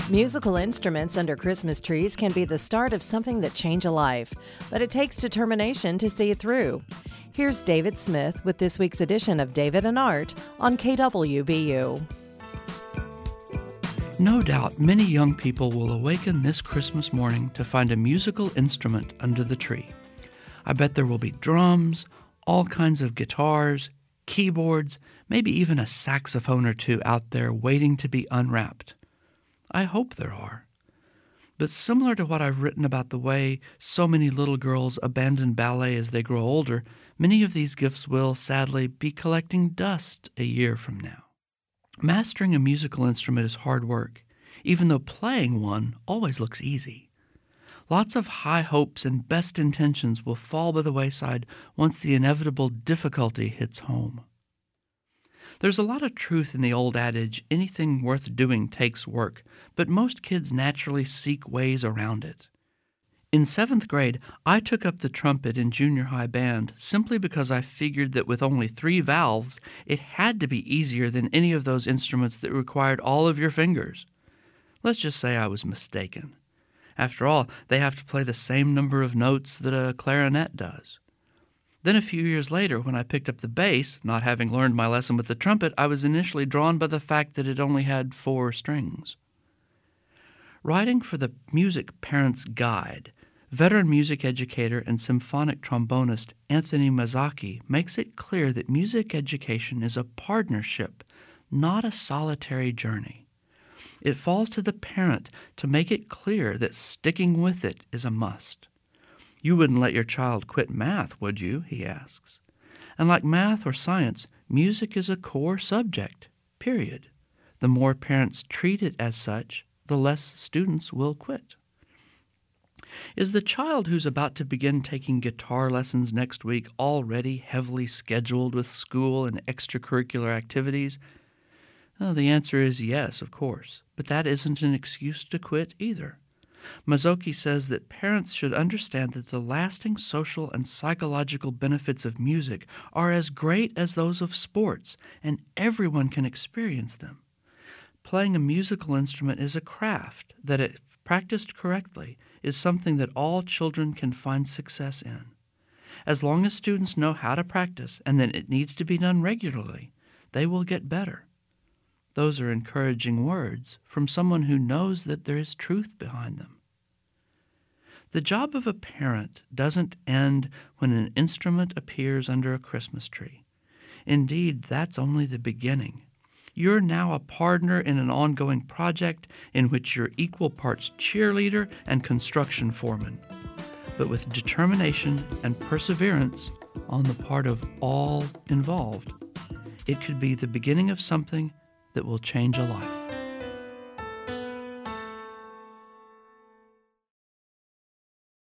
Musical instruments under Christmas trees can be the start of something that change a life, but it takes determination to see it through. Here's David Smith with this week's edition of David and Art on KWBU. No doubt many young people will awaken this Christmas morning to find a musical instrument under the tree. I bet there will be drums, all kinds of guitars, keyboards, maybe even a saxophone or two out there waiting to be unwrapped. I hope there are. But similar to what I've written about the way so many little girls abandon ballet as they grow older, many of these gifts will, sadly, be collecting dust a year from now. Mastering a musical instrument is hard work, even though playing one always looks easy. Lots of high hopes and best intentions will fall by the wayside once the inevitable difficulty hits home. There's a lot of truth in the old adage, anything worth doing takes work, but most kids naturally seek ways around it. In 7th grade, I took up the trumpet in junior high band simply because I figured that with only 3 valves, it had to be easier than any of those instruments that required all of your fingers. Let's just say I was mistaken. After all, they have to play the same number of notes that a clarinet does. Then a few years later, when I picked up the bass, not having learned my lesson with the trumpet, I was initially drawn by the fact that it only had 4 strings. Writing for the Music Parents Guide, veteran music educator and symphonic trombonist Anthony Mazzocchi makes it clear that music education is a partnership, not a solitary journey. It falls to the parent to make it clear that sticking with it is a must. You wouldn't let your child quit math, would you? He asks. And like math or science, music is a core subject, period. The more parents treat it as such, the less students will quit. Is the child who's about to begin taking guitar lessons next week already heavily scheduled with school and extracurricular activities? Well, the answer is yes, of course, but that isn't an excuse to quit either. Mazzocchi says that parents should understand that the lasting social and psychological benefits of music are as great as those of sports, and everyone can experience them. Playing a musical instrument is a craft that, if practiced correctly, is something that all children can find success in. As long as students know how to practice and that it needs to be done regularly, they will get better. Those are encouraging words from someone who knows that there is truth behind them. The job of a parent doesn't end when an instrument appears under a Christmas tree. Indeed, that's only the beginning. You're now a partner in an ongoing project in which you're equal parts cheerleader and construction foreman. But with determination and perseverance on the part of all involved, it could be the beginning of something that will change a life.